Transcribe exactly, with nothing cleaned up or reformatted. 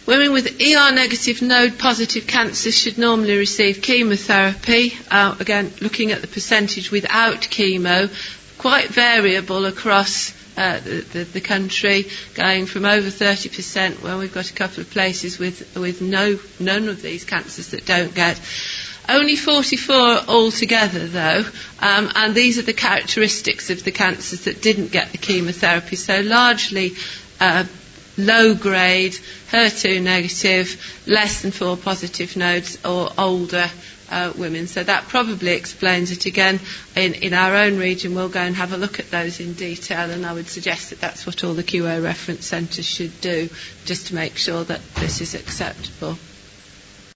Women with E R negative node positive cancers should normally receive chemotherapy. Uh, again, looking at the percentage without chemo, quite variable across uh, the, the, the country, going from over thirty percent, where we've got a couple of places with, with no none of these cancers that don't get. Only forty-four altogether, though, um, and these are the characteristics of the cancers that didn't get the chemotherapy. So largely uh, low grade, H E R two negative, less than four positive nodes, or older uh, women. So that probably explains it. Again, in, in our own region, we'll go and have a look at those in detail, and I would suggest that that's what all the Q A reference centres should do, just to make sure that this is acceptable.